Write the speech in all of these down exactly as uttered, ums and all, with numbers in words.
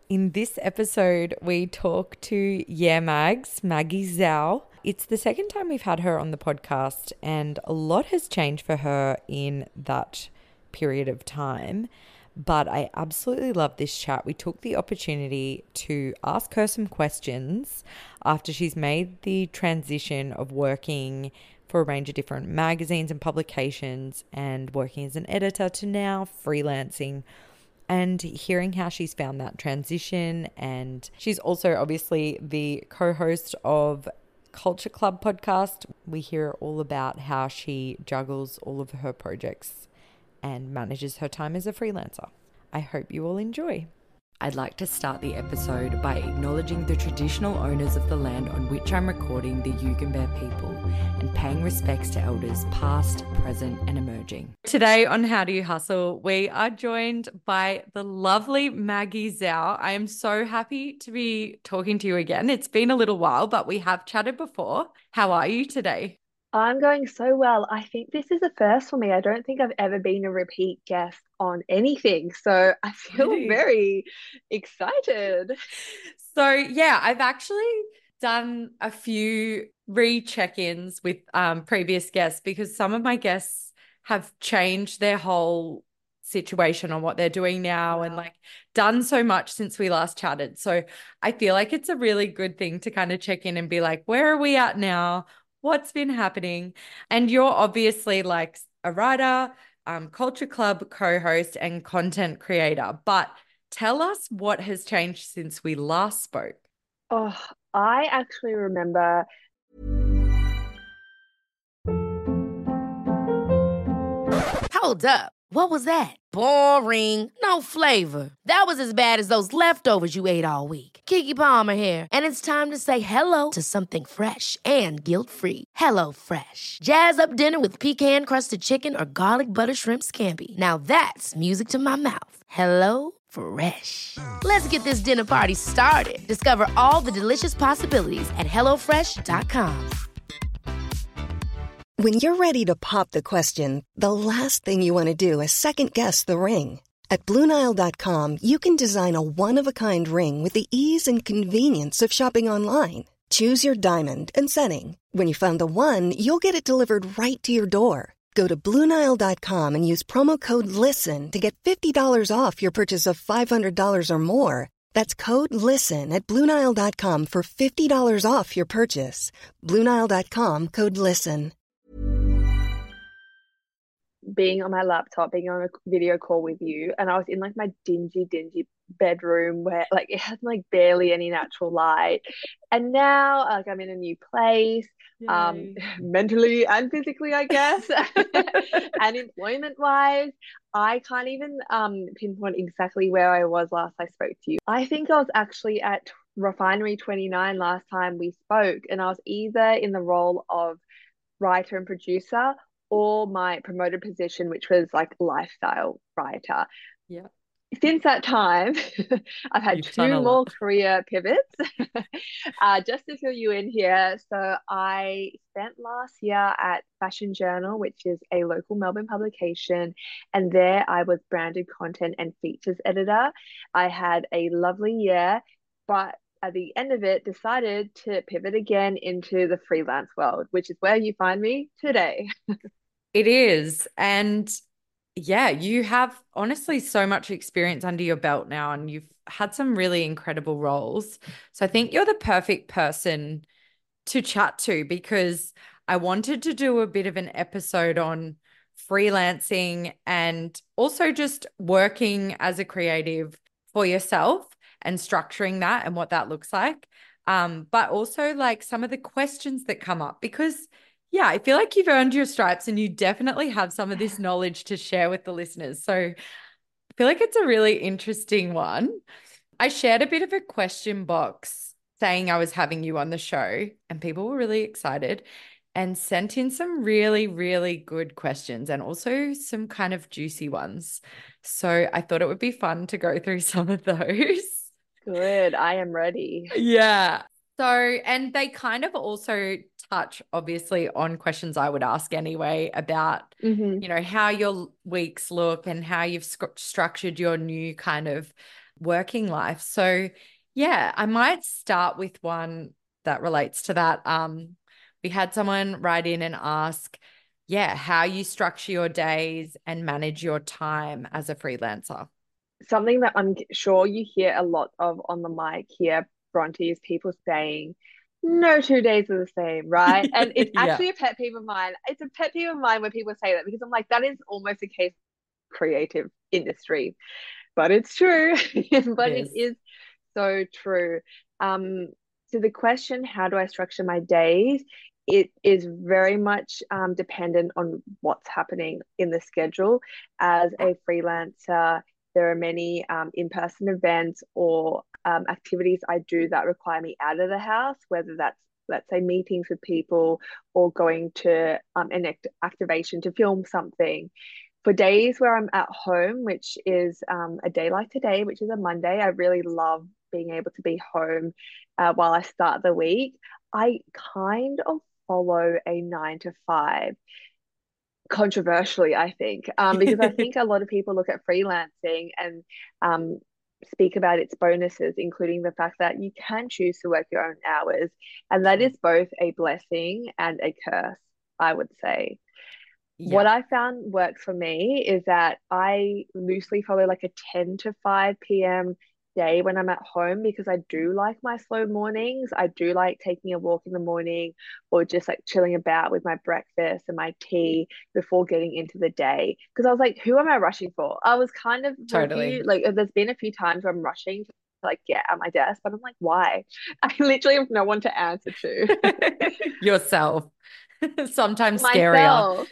In this episode, we talk to Yeah Mags, Maggie Zhao. It's the second time we've had her on the podcast, and a lot has changed for her in that period of time. But I absolutely love this chat. We took the opportunity to ask her some questions after she's made the transition of working for a range of different magazines and publications and working as an editor to now freelancing, and hearing how she's found that transition. And she's also obviously the co-host of Culture Club podcast. We hear all about how she juggles all of her projects and manages her time as a freelancer. I hope you all enjoy. I'd like to start the episode by acknowledging the traditional owners of the land on which I'm recording, the Yugambeh people, and paying respects to elders past, present, and emerging. Today on How Do You Hustle, we are joined by the lovely Maggie Zhao. I am so happy to be talking to you again. It's been a little while, but we have chatted before. How are you today? I'm going so well. I think this is a first for me. I don't think I've ever been a repeat guest on anything. So I feel Really? very excited. So yeah, I've actually done a few re-check-ins with um, previous guests because some of my guests have changed their whole situation on what they're doing now. Wow. And like done so much since we last chatted. So I feel like it's a really good thing to kind of check in and be like, where are we at now? What's been happening? And you're obviously like a writer, um, Culture Club co-host and content creator, but tell us what has changed since we last spoke. Oh, I actually remember. Hold up. What was that? Boring. No flavor. That was as bad as those leftovers you ate all week. Keke Palmer here, and it's time to say hello to something fresh and guilt-free. Hello Fresh. Jazz up dinner with pecan-crusted chicken or garlic butter shrimp scampi. Now that's music to my mouth. Hello Fresh. Let's get this dinner party started. Discover all the delicious possibilities at hello fresh dot com. When you're ready to pop the question, the last thing you want to do is second-guess the ring. At Blue Nile dot com, you can design a one-of-a-kind ring with the ease and convenience of shopping online. Choose your diamond and setting. When you find the one, you'll get it delivered right to your door. Go to Blue Nile dot com and use promo code LISTEN to get fifty dollars off your purchase of five hundred dollars or more. That's code LISTEN at Blue Nile dot com for fifty dollars off your purchase. Blue Nile dot com, code LISTEN. Being on my laptop, being on a video call with you, and I was in like my dingy, dingy bedroom where like it had like barely any natural light. And now like I'm in a new place, Yay. um, mentally and physically, I guess, and employment wise, I can't even um pinpoint exactly where I was last I spoke to you. I think I was actually at Refinery twenty-nine last time we spoke, and I was either in the role of writer and producer or my promoted position, which was like lifestyle writer. Yeah. Since that time, I've had You've two more career pivots. uh, just to fill you in here. So I spent last year at Fashion Journal, which is a local Melbourne publication. And there I was branded content and features editor. I had a lovely year, but at the end of it, decided to pivot again into the freelance world, which is where you find me today. It is. And yeah, you have honestly so much experience under your belt now, and you've had some really incredible roles. So I think you're the perfect person to chat to, because I wanted to do a bit of an episode on freelancing and also just working as a creative for yourself and structuring that and what that looks like. Um, but also like some of the questions that come up, because yeah, I feel like you've earned your stripes and you definitely have some of this knowledge to share with the listeners. So I feel like it's a really interesting one. I shared a bit of a question box saying I was having you on the show, and people were really excited and sent in some really, really good questions and also some kind of juicy ones. So I thought it would be fun to go through some of those. Good. I am ready. Yeah. So, and they kind of also touch obviously on questions I would ask anyway about, mm-hmm. you know, how your weeks look and how you've sc- structured your new kind of working life. So yeah, I might start with one that relates to that. Um, we had someone write in and ask, yeah, how you structure your days and manage your time as a freelancer. Something that I'm sure you hear a lot of on the mic here, Bronte, is people saying, no two days are the same, right? And it's Yeah, actually a pet peeve of mine. It's a pet peeve of mine when people say that because I'm like, that is almost a case of creative industry, but it's true. it But it is. is so true. Um, so the question, how do I structure my days? It is very much um, dependent on what's happening in the schedule. As a freelancer, there are many um, in-person events or um, activities I do that require me out of the house, whether that's, let's say, meetings with people or going to um, an act- activation to film something. For days where I'm at home, which is um, a day like today, which is a Monday, I really love being able to be home uh, while I start the week. I kind of follow a nine to five, controversially, I think, um, because I think a lot of people look at freelancing and um, speak about its bonuses, including the fact that you can choose to work your own hours. And that Sure. is both a blessing and a curse, I would say. What Yeah. I found works for me is that I loosely follow like a ten to five p m day when I'm at home because I do like my slow mornings. I do like taking a walk in the morning or just like chilling about with my breakfast and my tea before getting into the day. Because I was like, who am I rushing for? I was kind of for a Totally. few, like, there's been a few times where I'm rushing to like get at my desk, but I'm like, why? I literally have no one to answer to. Yourself. Sometimes scarier. Myself.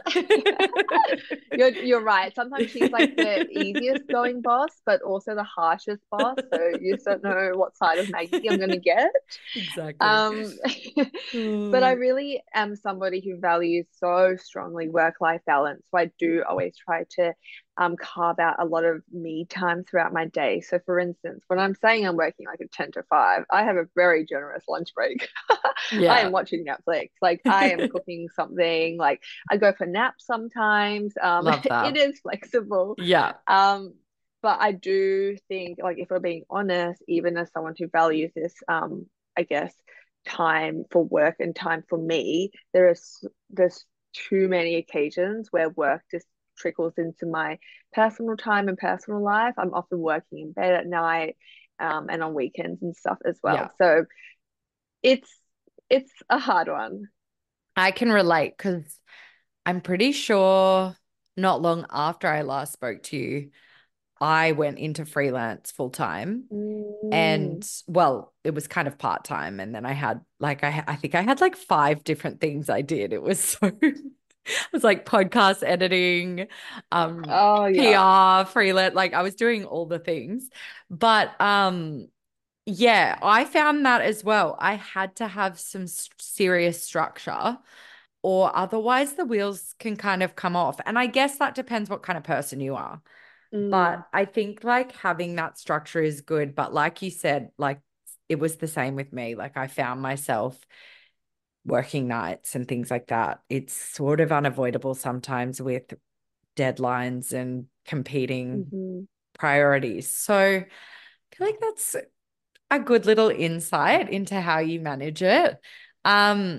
You're you're right. Sometimes she's like the easiest going boss, but also the harshest boss. So you just don't know what side of Maggie I'm gonna get. Exactly. Um, but I Mm, really am somebody who values so strongly work-life balance. So I do always try to um, carve out a lot of me time throughout my day. So for instance, when I'm saying I'm working like a ten to five, I have a very generous lunch break. I yeah. am watching Netflix. Like I am cooking something. Like I go for naps sometimes. Um, Love it that. is flexible. Yeah. Um, but I do think, like, if we're being honest, even as someone who values this, um, I guess, time for work and time for me, there is there's too many occasions where work just trickles into my personal time and personal life. I'm often working in bed at night, um, and on weekends and stuff as well. Yeah. So it's it's a hard one. I can relate because I'm pretty sure not long after I last spoke to you, I went into freelance full time. Mm, And well, it was kind of part time. And then I had like, I, I think I had like five different things I did. It was so, it was like podcast editing, um, oh yeah. P R, freelance, like I was doing all the things. But um, yeah, I found that as well. I had to have some s- serious structure or otherwise the wheels can kind of come off. And I guess that depends what kind of person you are. But Mm, I think like having that structure is good. But like you said, like it was the same with me. Like I found myself working nights and things like that. It's sort of unavoidable sometimes with deadlines and competing mhm. priorities. So I feel like that's a good little insight into how you manage it. Um,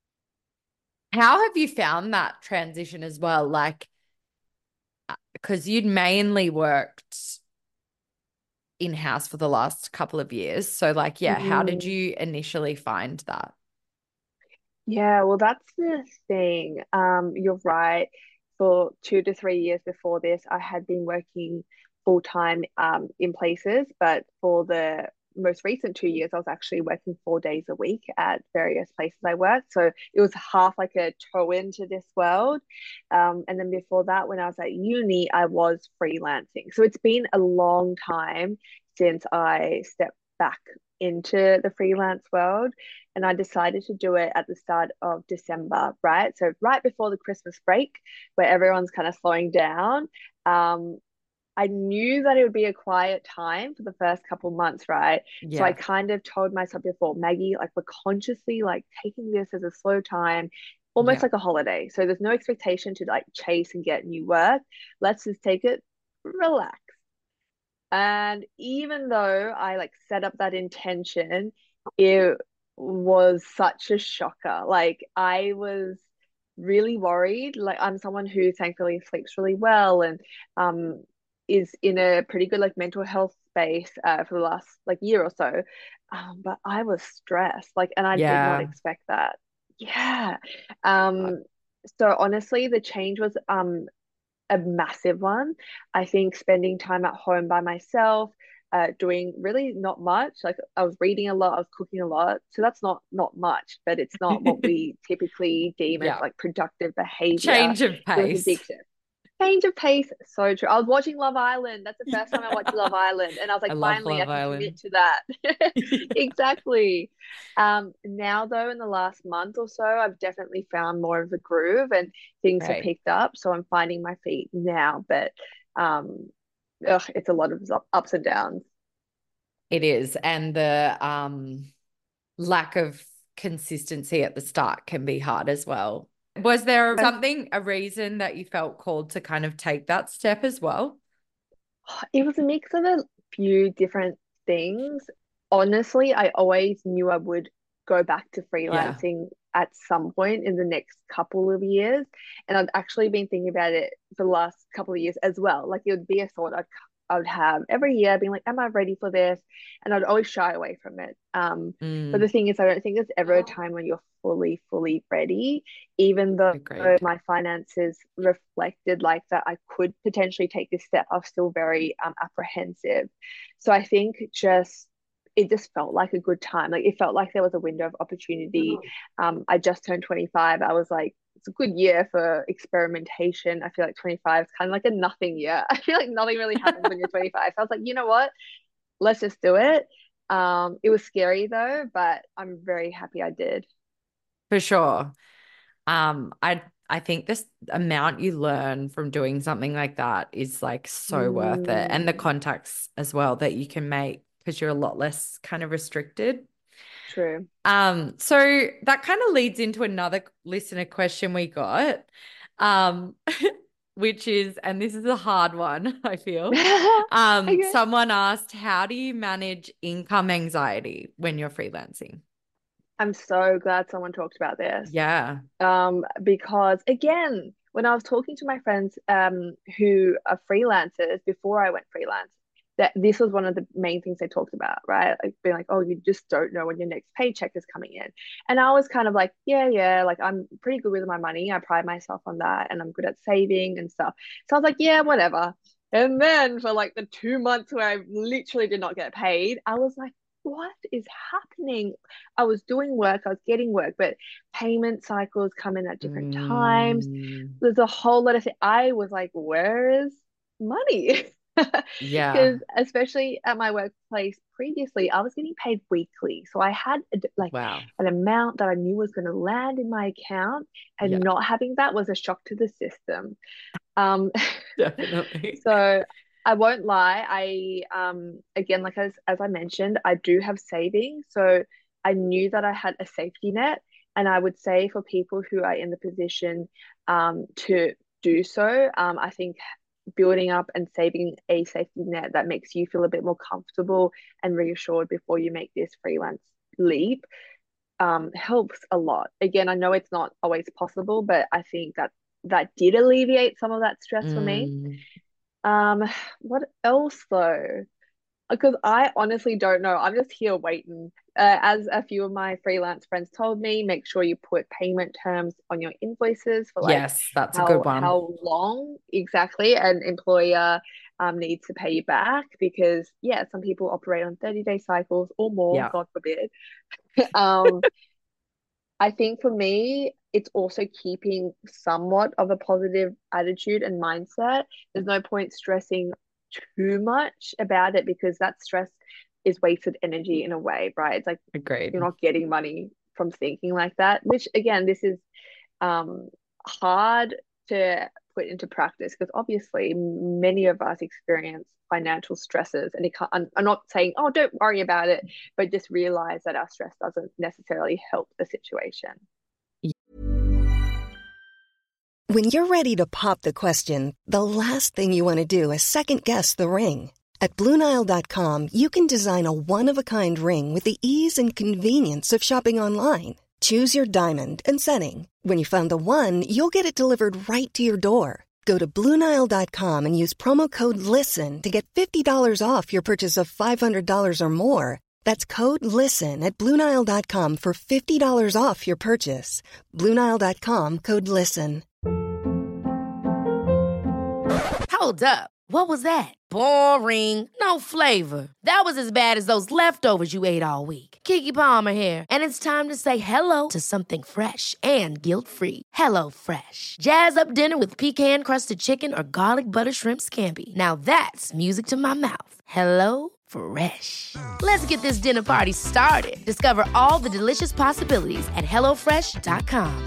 how have you found that transition as well? Like, because you'd mainly worked in-house for the last couple of years. So like, yeah, how did Mm. you initially find that? Yeah, well, that's the thing. Um, you're right. For two to three years before this, I had been working full time um in places, but for the most recent two years, I was actually working four days a week at various places I worked. So it was half like a toe into this world. Um, and then before that, when I was at uni, I was freelancing. So it's been a long time since I stepped back into the freelance world, and I decided to do it at the start of December, right? So right before the Christmas break, where everyone's kind of slowing down. Um, I knew that it would be a quiet time for the first couple months, right? So I Yeah. kind of told myself before, Maggie, like we're consciously like taking this as a slow time, almost Yeah. like a holiday. So there's no expectation to like chase and get new work. Let's just take it relax. And even though I like set up that intention, it was such a shocker. Like I was really worried. Like I'm someone who thankfully sleeps really well and um is in a pretty good like mental health space uh, for the last like year or so. Um, but I was stressed, like, and I did not Yeah. expect that. Yeah. Um, so honestly, the change was um a massive one. I think spending time at home by myself, uh, doing really not much. Like I was reading a lot, I was cooking a lot. So that's not not much, but it's not what we typically deem as Yeah. like productive behavior. Change of It was a pace. big shift. Change of pace, so true. I was watching Love Island. That's the first time I watched Love Island, and I was I like, love finally, I Love can commit Island. to that. Exactly. Um, now though, in the last month or so, I've definitely found more of a groove, and things have Right. picked up. So I'm finding my feet now, but um, ugh, it's a lot of ups and downs. It is. And the um lack of consistency at the start can be hard as well. Was there something, a reason that you felt called to kind of take that step as well? It was a mix of a few different things. Honestly, I always knew I would go back to Yeah. freelancing at some point in the next couple of years. And I've actually been thinking about it for the last couple of years as well. Like it would be a thought I'd I would have every year being like, am I ready for this? And I'd always shy away from it. Um, but the Mm, thing is, I don't think there's ever a time when you're fully, fully ready, even though agreed. my finances reflected like that I could potentially take this step. I was still very um, apprehensive. So I think just it just felt like a good time. Like it felt like there was a window of opportunity. Um, I just turned twenty-five. I was like, it's a good year for experimentation. I feel like twenty-five is kind of like a nothing year. I feel like nothing really happens when you're twenty-five. So I was like, you know what? Let's just do it. Um, it was scary though, but I'm very happy I did. For sure. Um, I I think this amount you learn from doing something like that is like so worth it. And the Mm, contacts as well that you can make because you're a lot less kind of restricted. true. Um, so that kind of leads into another listener question we got, um, which is, and this is a hard one, I feel. Um, Okay. someone asked, how do you manage income anxiety when you're freelancing? I'm so glad someone talked about this. Yeah. Um, because again, when I was talking to my friends um who are freelancers before I went freelance, that this was one of the main things they talked about, right? Like being like, oh, you just don't know when your next paycheck is coming in. And I was kind of like, yeah, yeah, like I'm pretty good with my money. I pride myself on that and I'm good at saving and stuff. So I was like, yeah, whatever. And then for like the two months where I literally did not get paid, I was like, what is happening? I was doing work, I was getting work, but payment cycles come in at different times. Mm, There's a whole lot of things. I was like, where is money? yeah. Because especially at my workplace previously, I was getting paid weekly. So I had a, like Wow. an amount that I knew was going to land in my account, Yeah, and not having that was a shock to the system. Um, definitely. so I won't lie. I um again, like as as I mentioned, I do have savings. So I knew that I had a safety net. And I would say for people who are in the position um to do so, um, I think building up and saving a safety net that makes you feel a bit more comfortable and reassured before you make this freelance leap um helps a lot. Again, I know it's not always possible, but I think that that did alleviate some of that stress for me. Mm, Um, what else though? Because I honestly don't know. I'm just here waiting. Uh, as a few of my freelance friends told me, make sure you put payment terms on your invoices for like yes, that's a good how one. how long exactly an employer um needs to pay you back. Because yeah, some people operate on thirty day cycles or more, Yeah, God forbid. Um, I think for me, it's also keeping somewhat of a positive attitude and mindset. There's no point stressing too much about it because that stress is wasted energy in a way, right? It's like you're agreed. not getting money from thinking like that, which again, this is um hard to put into practice because obviously many of us experience financial stresses and it can't, I'm, I'm not saying, oh, don't worry about it, but just realize that our stress doesn't necessarily help the situation. When you're ready to pop the question, the last thing you want to do is second guess the ring. At Blue Nile dot com, you can design a one-of-a-kind ring with the ease and convenience of shopping online. Choose your diamond and setting. When you find the one, you'll get it delivered right to your door. Go to Blue Nile dot com and use promo code LISTEN to get fifty dollars off your purchase of five hundred dollars or more. That's code LISTEN at Blue Nile dot com for fifty dollars off your purchase. Blue Nile dot com, code LISTEN. Hold up. What was that? Boring. No flavor. That was as bad as those leftovers you ate all week. Keke Palmer here, and it's time to say hello to something fresh and guilt-free. Hello Fresh. Jazz up dinner with pecan-crusted chicken or garlic butter shrimp scampi. Now that's music to my mouth. Hello Fresh. Let's get this dinner party started. Discover all the delicious possibilities at hello fresh dot com.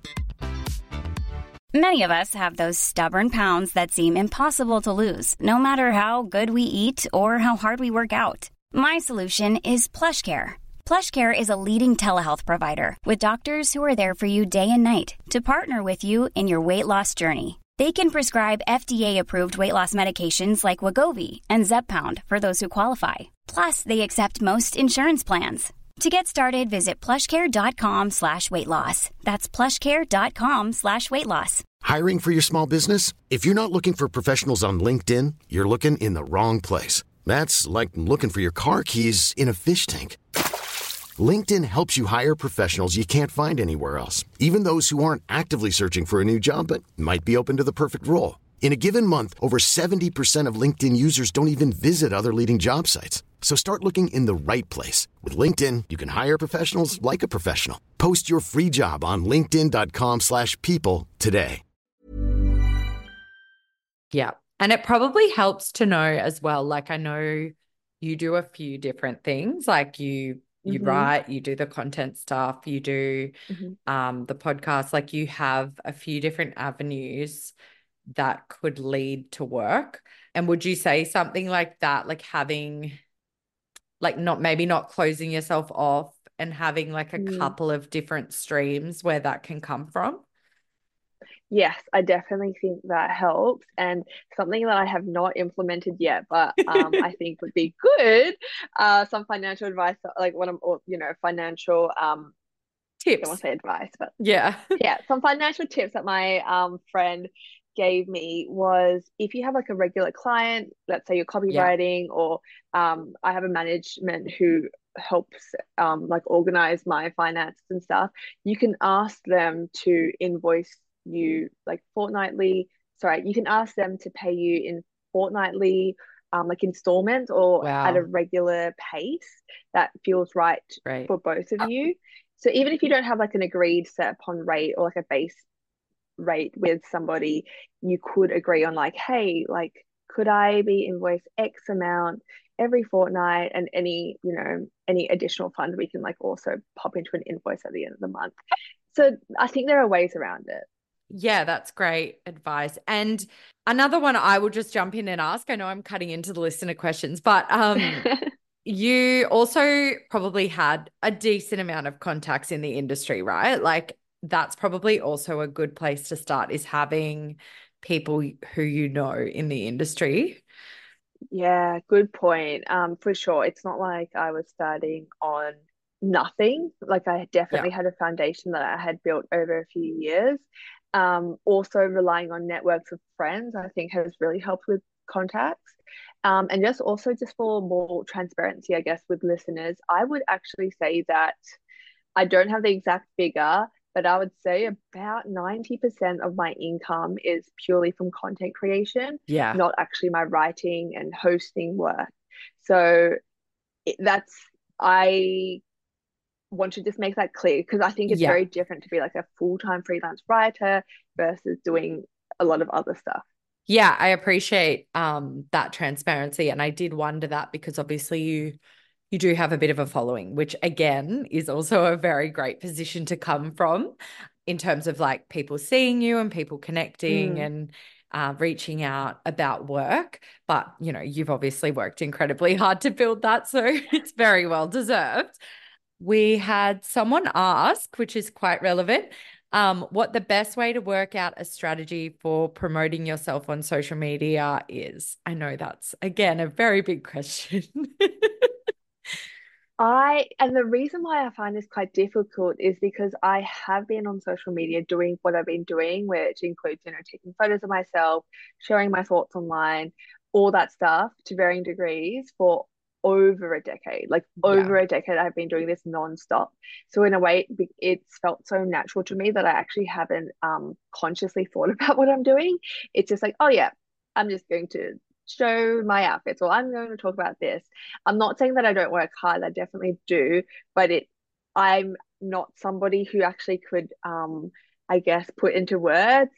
Many of us have those stubborn pounds that seem impossible to lose, no matter how good we eat or how hard we work out. My solution is PlushCare. PlushCare is a leading telehealth provider with doctors who are there for you day and night to partner with you in your weight loss journey. They can prescribe F D A-approved weight loss medications like Wegovy and Zepbound for those who qualify. Plus, they accept most insurance plans. To get started, visit plushcare.com slash weight loss. That's plushcare.com slash weight loss. Hiring for your small business? If you're not looking for professionals on LinkedIn, you're looking in the wrong place. That's like looking for your car keys in a fish tank. LinkedIn helps you hire professionals you can't find anywhere else, even those who aren't actively searching for a new job but might be open to the perfect role. In a given month, over seventy percent of LinkedIn users don't even visit other leading job sites. So start looking in the right place. With LinkedIn, you can hire professionals like a professional. Post your free job on linkedin.com slash people today. Yeah. And it probably helps to know as well. Like, I know you do a few different things. Like you, you Mhm. write, you do the content stuff, you do Mhm. um, the podcast. Like you have a few different avenues that could lead to work. And would you say something like that, like having, like not, maybe not closing yourself off and having like a Mm. couple of different streams where that can come from? Yes, I definitely think that helps. And something that I have not implemented yet, but um, I think would be good, uh, some financial advice, like what I'm, or, you know, financial, um, I don't want Tips. to say advice, but Yeah. yeah, some financial tips that my um friend gave me was if you have like a regular client, let's say you're Yeah. copywriting, or um I have a management who helps um like organize my finances and stuff, you can ask them to invoice you like fortnightly. Sorry, you can ask them to pay you in fortnightly um like installments or at a Wow. regular pace that feels right Great. for both of you. So even if you don't have like an agreed set upon rate or like a base rate with somebody, you could agree on like, hey, like, could I be invoiced X amount every fortnight, and any, you know, any additional funds we can like also pop into an invoice at the end of the month. So I think there are ways around it. Yeah, that's great advice. And another one I will just jump in and ask. I know I'm cutting into the listener questions, but um, you also probably had a decent amount of contacts in the industry, right? Like that's probably also a good place to start, is having people who you know in the industry. Yeah, good point. Um, for sure. It's not like I was starting on nothing. Like I definitely Yeah. had a foundation that I had built over a few years. Um, also relying on networks of friends, I think has really helped with contacts. Um, and just also just for more transparency, I guess, with listeners, I would actually say that I don't have the exact figure, but I would say about ninety percent of my income is purely from content creation, Yeah. not actually my writing and hosting work. So it, that's, I want to just make that clear, because I think it's Yeah. very different to be like a full-time freelance writer versus doing a lot of other stuff. Yeah, I appreciate um that transparency. And I did wonder that because obviously you you do have a bit of a following, which again is also a very great position to come from in terms of like people seeing you and people connecting Mm. and uh, reaching out about work. But, you know, you've obviously worked incredibly hard to build that, so it's very well deserved. We had someone ask, which is quite relevant, Um, what the best way to work out a strategy for promoting yourself on social media is. I know that's, again, a very big question. I and the reason why I find this quite difficult is because I have been on social media doing what I've been doing, which includes, you know, taking photos of myself, sharing my thoughts online, all that stuff to varying degrees for over a decade. Like Yeah. over a decade, I've been doing this nonstop. So in a way, it- it's felt so natural to me that I actually haven't um consciously thought about what I'm doing. It's just like, oh yeah, I'm just going to show my outfits, or I'm going to talk about this. I'm not saying that I don't work hard, I definitely do, but it I'm not somebody who actually could um I guess put into words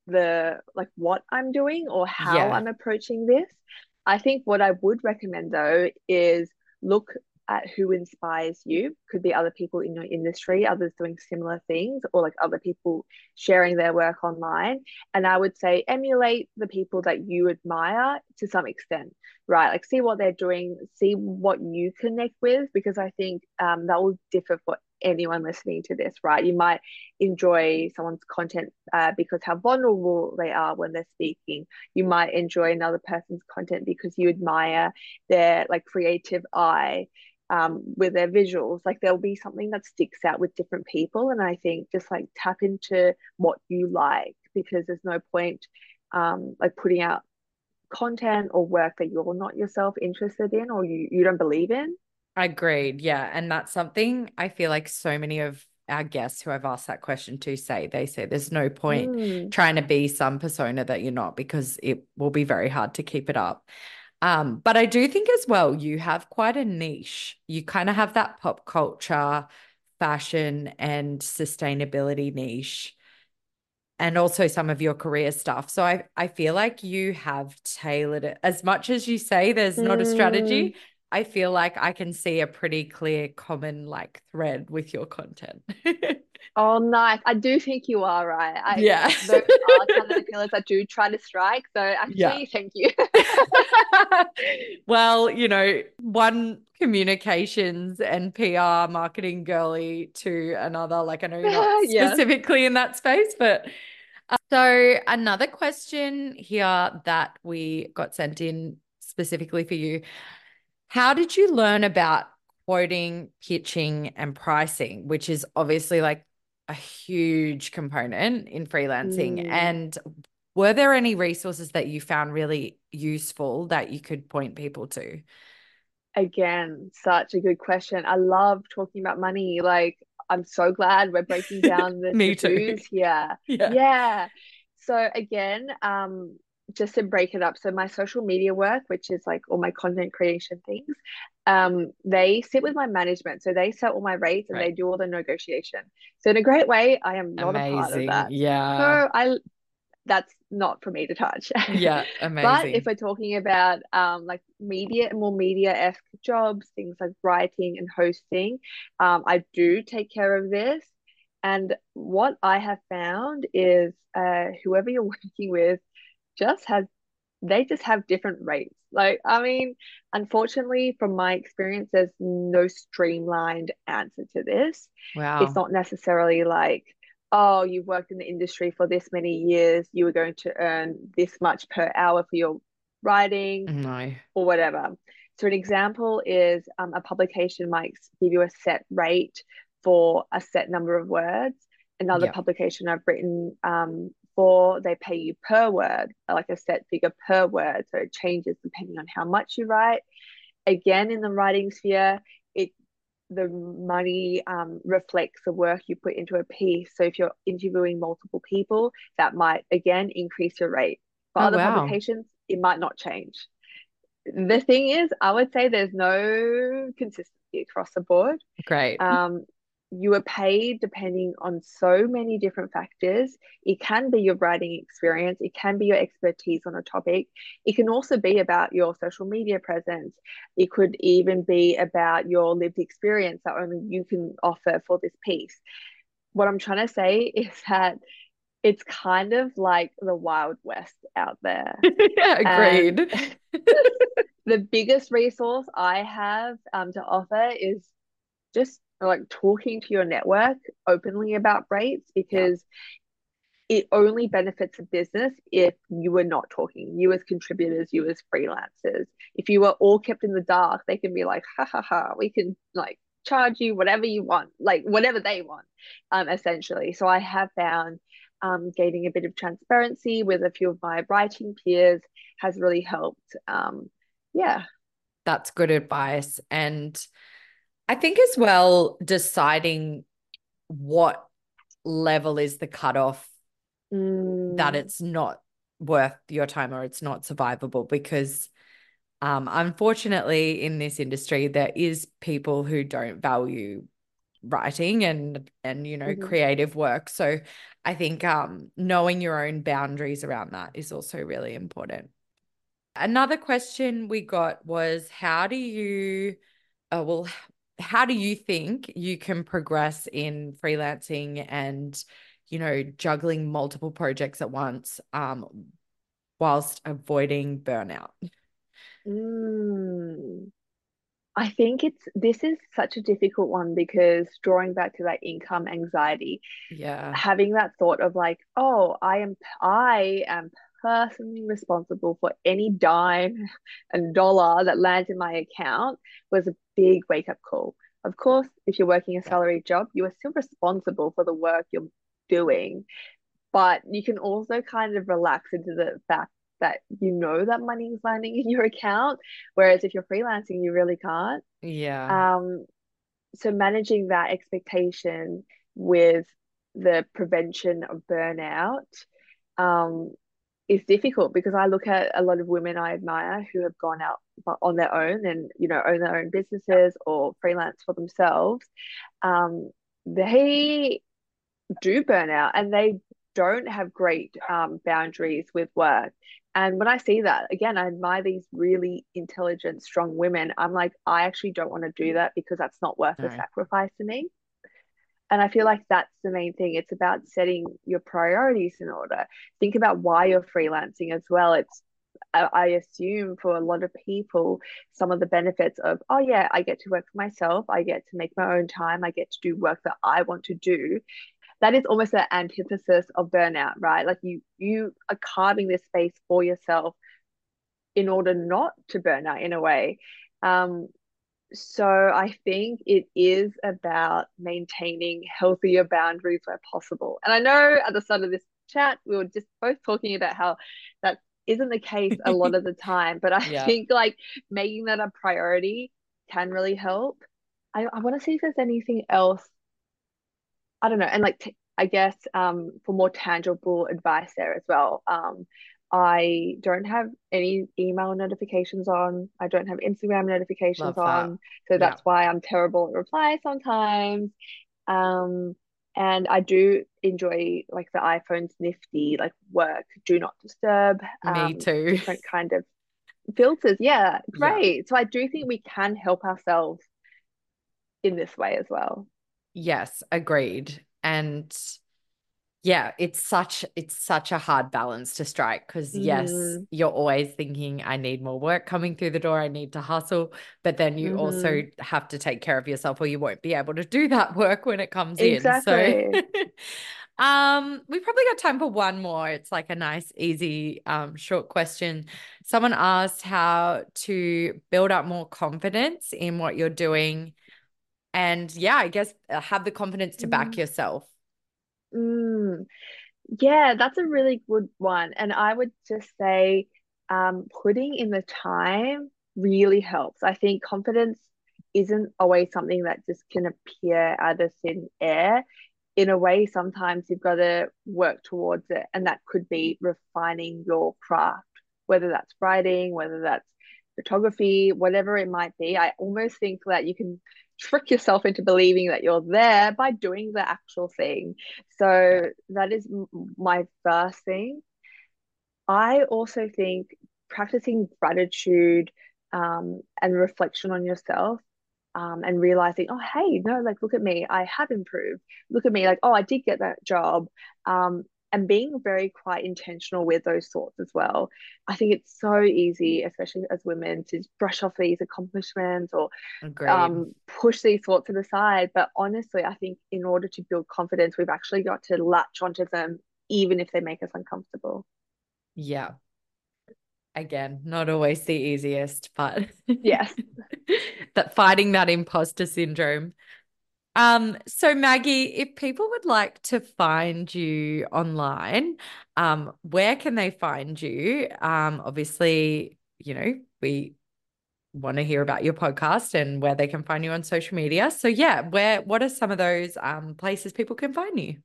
the like what I'm doing or how Yeah. I'm approaching this. I think what I would recommend though is look at who inspires you. Could be other people in your industry, others doing similar things, or like other people sharing their work online. And I would say emulate the people that you admire to some extent, right? Like see what they're doing, see what you connect with, because I think um, that will differ for anyone listening to this, right? You might enjoy someone's content uh, because how vulnerable they are when they're speaking. You might enjoy another person's content because you admire their like creative eye um, with their visuals. Like there'll be something that sticks out with different people. And I think just like tap into what you like, because there's no point um, like putting out content or work that you're not yourself interested in or you, you don't believe in. Agreed. Yeah. And that's something I feel like so many of our guests who I've asked that question to say, they say there's no point Mm. trying to be some persona that you're not, because it will be very hard to keep it up. Um, but I do think as well, you have quite a niche. You kind of have that pop culture, fashion, and sustainability niche, and also some of your career stuff. So I, I feel like you have tailored it. As much as you say there's not a Mm. strategy, I feel like I can see a pretty clear common like thread with your content. Oh, nice. I do think you are right. I Yeah. those are kind of the pillars I do try to strike. So Yeah. actually, thank you. Well, you know, one communications and P R marketing girly to another. Like, I know you're not Yes. specifically in that space, but uh, so another question here that we got sent in specifically for you. How did you learn about quoting, pitching, and pricing, which is obviously like a huge component in freelancing? Mm. And were there any resources that you found really useful that you could point people to? Again, such a good question. I love talking about money. Like, I'm so glad we're breaking down the Me too. to-dos here. Yeah. Yeah. So again, um, just to break it up. So my social media work, which is like all my content creation things, um, they sit with my management. So they set all my rates and they Right. do all the negotiation. So in a great way, I am not a part of Amazing. that. So Yeah. I that's not for me to touch. Yeah. But if Amazing. we're talking about um, like media, more media-esque jobs, things like writing and hosting, um, I do take care of this. And what I have found is uh, whoever you're working with just has, they just have different rates. Like, I mean, unfortunately, from my experience, there's no streamlined answer to this. It's Wow. not necessarily like, oh, you've worked in the industry for this many years, you were going to earn this much per hour for your writing No. or whatever. So, an example is um, a publication might give you a set rate for a set number of words. Another Yeah. publication I've written um, for, they pay you per word, like a set figure per word. So, it changes depending on how much you write. Again, in the writing sphere, it the money um, reflects the work you put into a piece. So if you're interviewing multiple people, that might again increase your rate. For Oh, other wow. publications, it might not change. The thing is, I would say there's no consistency across the board. Great. Um, you are paid depending on so many different factors. It can be your writing experience, it can be your expertise on a topic. It can also be about your social media presence. It could even be about your lived experience that only you can offer for this piece. What I'm trying to say is that it's kind of like the Wild West out there. Yeah, And agreed. the biggest resource I have um, to offer is just like talking to your network openly about rates, Yeah. because it only benefits a business if you were not talking, you as contributors, you as freelancers. If you were all kept in the dark, they can be like, ha ha ha, we can like charge you whatever you want, like whatever they want, um, essentially. So I have found um, gaining a bit of transparency with a few of my writing peers has really helped. Um, yeah. That's good advice. And I think as well, deciding what level is the cutoff that Mm, it's not worth your time or it's not survivable, because um, unfortunately in this industry there is people who don't value writing and and you know mhm. creative work. So I think um, knowing your own boundaries around that is also really important. Another question we got was, how do you uh, well how do you think you can progress in freelancing and you know juggling multiple projects at once um whilst avoiding burnout? Mm. I think it's this is such a difficult one, because drawing back to that income anxiety, Yeah. having that thought of like, oh, I am I am personally responsible for any dime and dollar that lands in my account, was a big wake up call. Of course, if you're working a Yeah. salary job, you are still responsible for the work you're doing, but you can also kind of relax into the fact that you know that money is landing in your account. Whereas if you're freelancing, you really can't. Yeah. Um, so managing that expectation with the prevention of burnout um, is difficult, because I look at a lot of women I admire who have gone out on their own and, you know, own their own businesses or freelance for themselves. Um, they do burn out, and they don't have great um, boundaries with work. And when I see that, again, I admire these really intelligent, strong women. I'm like, I actually don't want to do that, because that's not worth the No. sacrifice to me. And I feel like that's the main thing. It's about setting your priorities in order. Think about why you're freelancing as well. It's, I assume for a lot of people, some of the benefits of, oh, yeah, I get to work for myself. I get to make my own time. I get to do work that I want to do. That is almost the antithesis of burnout, right? Like you you are carving this space for yourself in order not to burn out in a way. Um, so I think it is about maintaining healthier boundaries where possible. And I know at the start of this chat, we were just both talking about how that isn't the case a lot of the time, but I Yeah. think like making that a priority can really help. I, I want to see if there's anything else. I don't know. And like, t I guess um, for more tangible advice there as well. Um, I don't have any email notifications on. I don't have Instagram notifications Love that. on. So Yeah. that's why I'm terrible at replies sometimes. Um, and I do enjoy like the iPhone's nifty, like work, do not disturb, Me um, too. different kind of filters. Yeah, Yeah. great. So I do think we can help ourselves in this way as well. Yes, agreed. And yeah, it's such it's such a hard balance to strike, because yes, Mm, you're always thinking, I need more work coming through the door, I need to hustle, but then you also mm-hmm. have to take care of yourself or you won't be able to do that work when it comes in. So Exactly. um we probably got time for one more. It's like a nice, easy, um, short question. Someone asked how to build up more confidence in what you're doing, and yeah, I guess uh, have the confidence to back Mm, yourself. mm. Yeah, that's a really good one. And I would just say um, putting in the time really helps. I think confidence isn't always something that just can appear out of thin air. In a way, sometimes you've got to work towards it, and that could be refining your craft, whether that's writing, whether that's photography, whatever it might be. I almost think that you can trick yourself into believing that you're there by doing the actual thing. Yeah. So that is m- my first thing. I also think practicing gratitude um, and reflection on yourself, um, and realizing, oh, hey, no, like, look at me, I have improved. Look at me, like, oh, I did get that job. Um, and being very quite intentional with those thoughts as well. I think it's so easy, especially as women, to brush off these accomplishments or Agreed. um, push these thoughts to the side. But honestly, I think in order to build confidence, we've actually got to latch onto them, even if they make us uncomfortable. Yeah. Again, not always the easiest, but yes, that fighting that imposter syndrome. Um, so Maggie, if people would like to find you online, um, where can they find you? Um, obviously, you know, we want to hear about your podcast and where they can find you on social media. So yeah, where what are some of those um places people can find you?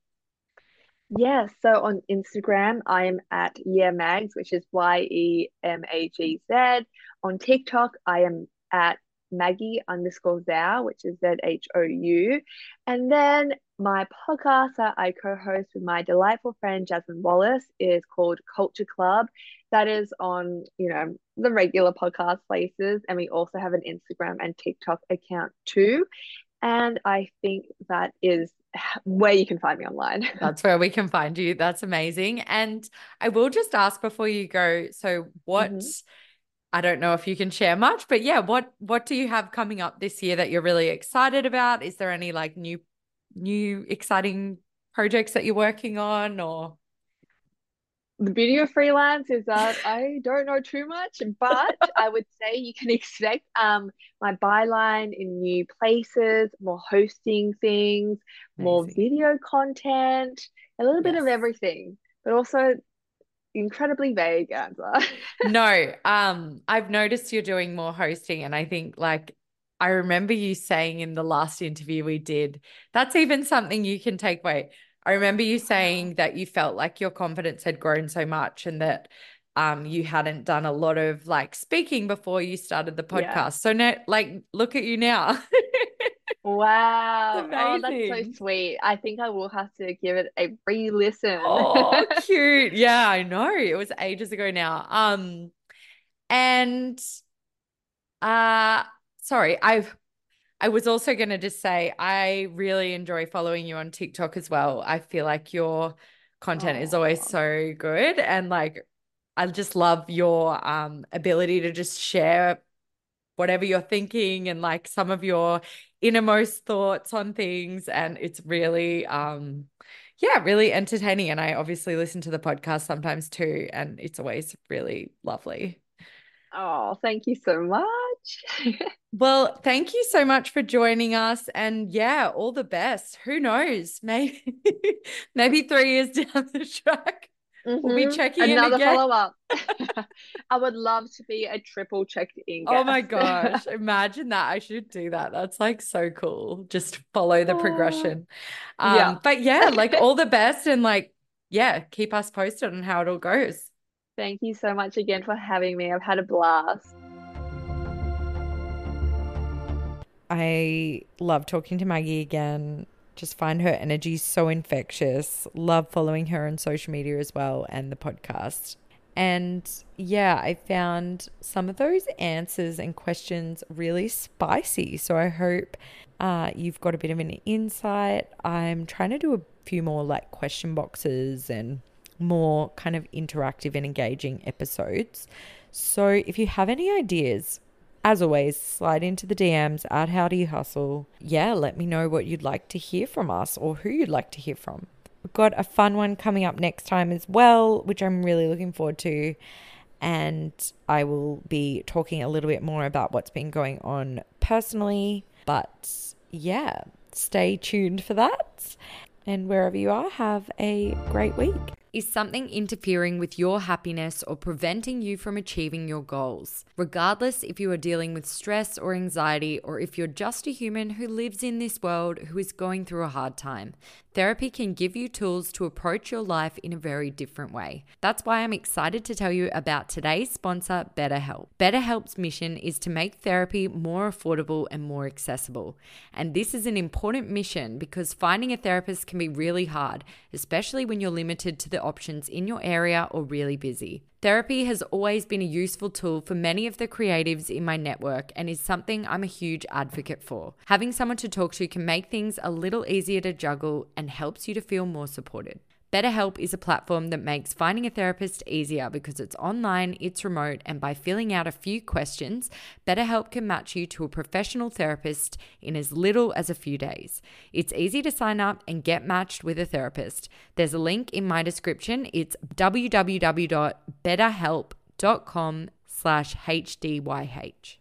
Yeah, so on Instagram, I am at YeMags, which is Y E M A G Z. On TikTok, I am at Maggie underscore Zhou, which is Z H O U. And then my podcast that I co-host with my delightful friend Jasmine Wallace is called Culture Club. That is on, you know, the regular podcast places. And we also have an Instagram and TikTok account too. And I think that is where you can find me online. That's where we can find you. That's amazing. And I will just ask before you go, so what, mm-hmm. I don't know if you can share much, but yeah, what what do you have coming up this year that you're really excited about? Is there any like new new exciting projects that you're working on, or? The beauty of freelance is that I don't know too much, but I would say you can expect um my byline in new places, more hosting things, Amazing. More video content, a little yes. bit of everything, but also incredibly vague answer. No, um, I've noticed you're doing more hosting, and I think like I remember you saying in the last interview we did, that's even something you can take away. I remember you saying that you felt like your confidence had grown so much and that um, you hadn't done a lot of like speaking before you started the podcast. Yeah. So now, like, look at you now. Wow. Oh, that's so sweet. I think I will have to give it a re-listen. Oh, cute. Yeah, I know. It was ages ago now. Um, and uh, sorry, I've I was also going to just say, I really enjoy following you on TikTok as well. I feel like your content Aww. Is always so good. And like, I just love your um, ability to just share whatever you're thinking and like some of your innermost thoughts on things. And it's really, um, yeah, really entertaining. And I obviously listen to the podcast sometimes too. And it's always really lovely. Oh, thank you so much. Well, thank you so much for joining us. And yeah, all the best. Who knows? Maybe, maybe three years down the track, mm-hmm. we'll be checking Another in again. follow-up. I would love to be a triple checked in guest. Oh my gosh. Imagine that. I should do that. That's like so cool. Just follow the progression. Um, yeah. But yeah, like all the best and like, yeah, keep us posted on how it all goes. Thank you so much again for having me. I've had a blast. I love talking to Maggie again. Just find her energy so infectious. Love following her on social media as well and the podcast. And yeah, I found some of those answers and questions really spicy. So I hope uh, you've got a bit of an insight. I'm trying to do a few more like question boxes and more kind of interactive and engaging episodes. So if you have any ideas, as always, slide into the D Ms at How Do You Hustle. Yeah, let me know what you'd like to hear from us or who you'd like to hear from. We've got a fun one coming up next time as well, which I'm really looking forward to. And I will be talking a little bit more about what's been going on personally. But yeah, stay tuned for that. And wherever you are, have a great week. Is something interfering with your happiness or preventing you from achieving your goals? Regardless if you are dealing with stress or anxiety, or if you're just a human who lives in this world who is going through a hard time, therapy can give you tools to approach your life in a very different way. That's why I'm excited to tell you about today's sponsor, BetterHelp. BetterHelp's mission is to make therapy more affordable and more accessible. And this is an important mission because finding a therapist can be really hard, especially when you're limited to the options in your area or really busy. Therapy has always been a useful tool for many of the creatives in my network and is something I'm a huge advocate for. Having someone to talk to can make things a little easier to juggle and helps you to feel more supported. BetterHelp is a platform that makes finding a therapist easier because it's online, it's remote, and by filling out a few questions, BetterHelp can match you to a professional therapist in as little as a few days. It's easy to sign up and get matched with a therapist. There's a link in my description. It's www.betterhelp.com slash HDYH.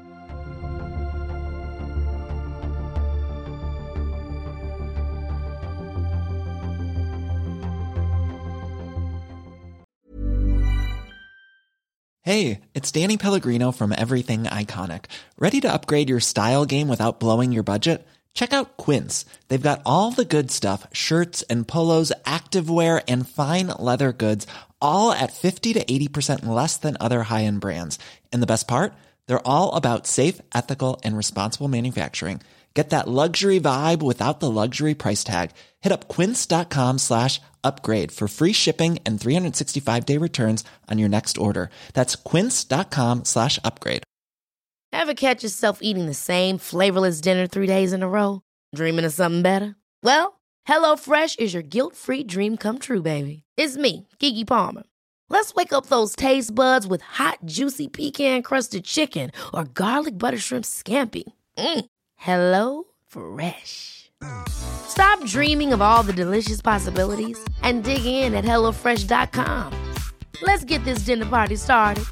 Hey, it's Danny Pellegrino from Everything Iconic. Ready to upgrade your style game without blowing your budget? Check out Quince. They've got all the good stuff, shirts and polos, activewear, and fine leather goods, all at fifty to eighty percent less than other high-end brands. And the best part? They're all about safe, ethical, and responsible manufacturing. Get that luxury vibe without the luxury price tag. Hit up quince.com slash upgrade for free shipping and three sixty-five day returns on your next order. That's quince.com slash upgrade. Ever catch yourself eating the same flavorless dinner three days in a row? Dreaming of something better? Well, HelloFresh is your guilt-free dream come true, baby. It's me, Keke Palmer. Let's wake up those taste buds with hot, juicy pecan-crusted chicken or garlic butter shrimp scampi. Mm. Hello Fresh. Stop dreaming of all the delicious possibilities and dig in at hello fresh dot com. Let's get this dinner party started.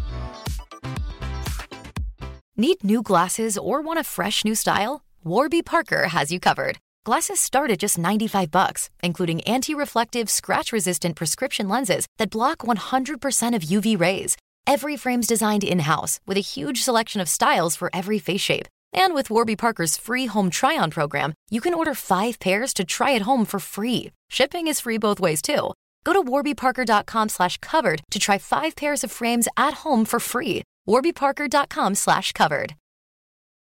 Need new glasses or want a fresh new style? Warby Parker has you covered. Glasses start at just ninety-five bucks, including anti-reflective, scratch-resistant prescription lenses that block one hundred percent of U V rays. Every frame's designed in-house with a huge selection of styles for every face shape. And with Warby Parker's free home try-on program, you can order five pairs to try at home for free. Shipping is free both ways, too. Go to warbyparker.com slash covered to try five pairs of frames at home for free. warbyparker.com slash covered.